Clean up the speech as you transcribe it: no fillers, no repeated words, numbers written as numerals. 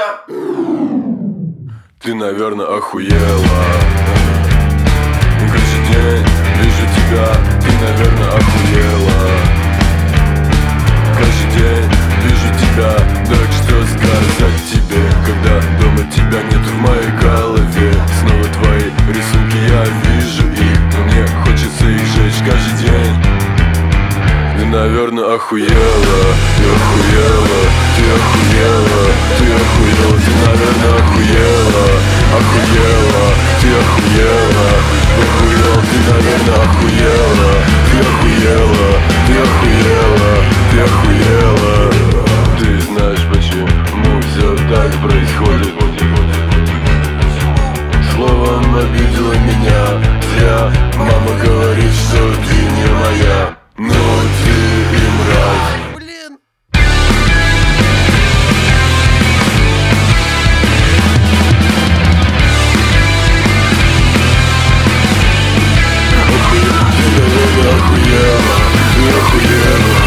Ты, наверное, охуела. Каждый день вижу тебя. Ты, наверное, охуела. Каждый день вижу тебя. Так что сказать тебе, когда дома тебя нет в моей голове? Снова твои рисунки, я вижу их, но мне хочется их сжечь каждый день. Ты, наверное, охуела. Ты охуела. Ты охуела. Ты охуела. Ты, наверное, охуела. Охуела. Ты охуела. Охуела. Ты, наверное, охуела. Ты охуела. Ты охуела. Ты охуела. Ты знаешь, почему все так происходит? Словом обидела меня. Зря мама говорит, что ты не моя. Но ты и мразь. Охуела, ты охуела,